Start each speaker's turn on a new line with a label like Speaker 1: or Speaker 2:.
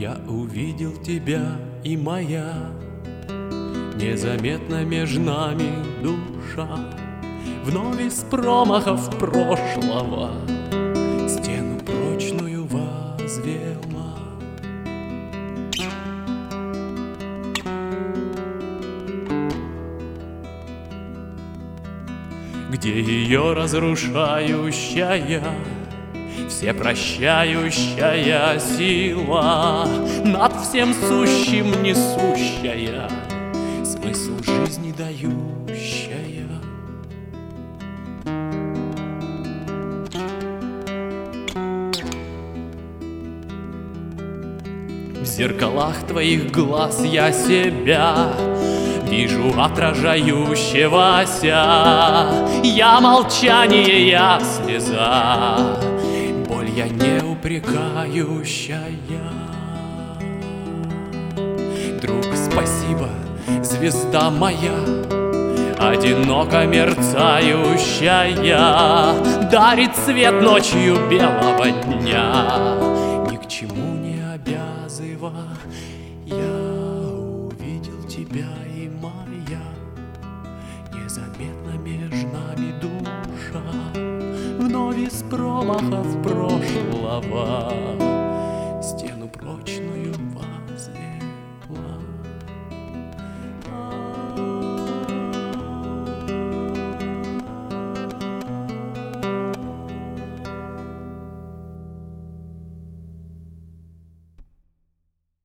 Speaker 1: Я увидел тебя, и моя незаметно между нами душа вновь из промахов прошлого стену прочную возвела. Где ее разрушающая, всепрощающая сила, над всем сущим несущая, смысл жизни дающая. В зеркалах твоих глаз я себя вижу отражающегося. Я молчание, я слеза, боль я не упрекающая. Друг, спасибо, звезда моя, одиноко мерцающая, дарит свет ночью белого дня, ни к чему не обязыва. Я увидел тебя, и моя незаметно между нами душа вновь из промахов прошлого